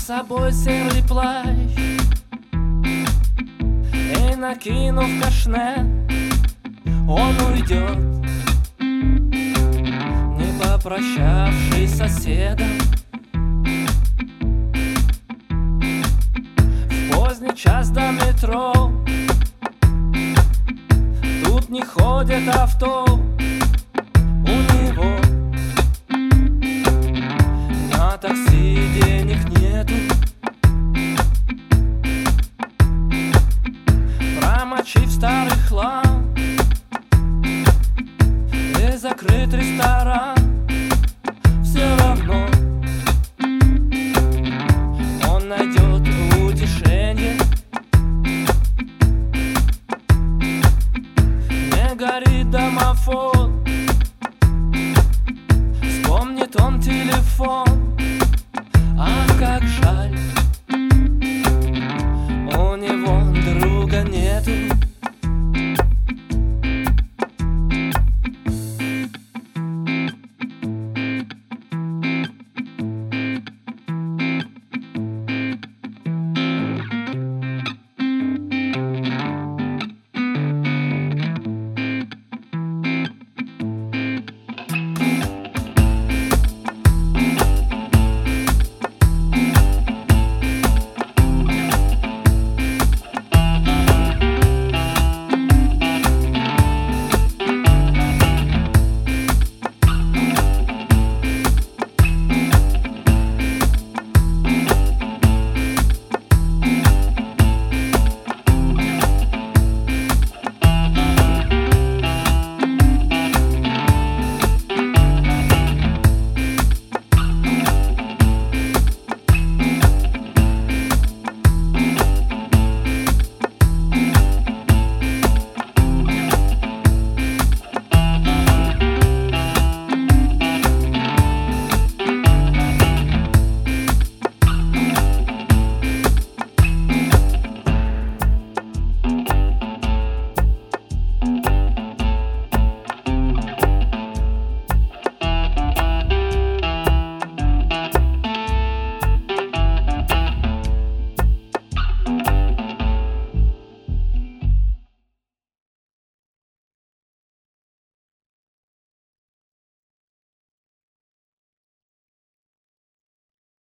собой серый плащ и, накинув кашне, он уйдет, не попрощавшись с соседом. В поздний час до метро тут не ходит авто. У него на такси денег нету. Промочив старый хлам и закрыт ресторан, все равно он найдет утешение. Не горит домофон, вспомнит он телефон.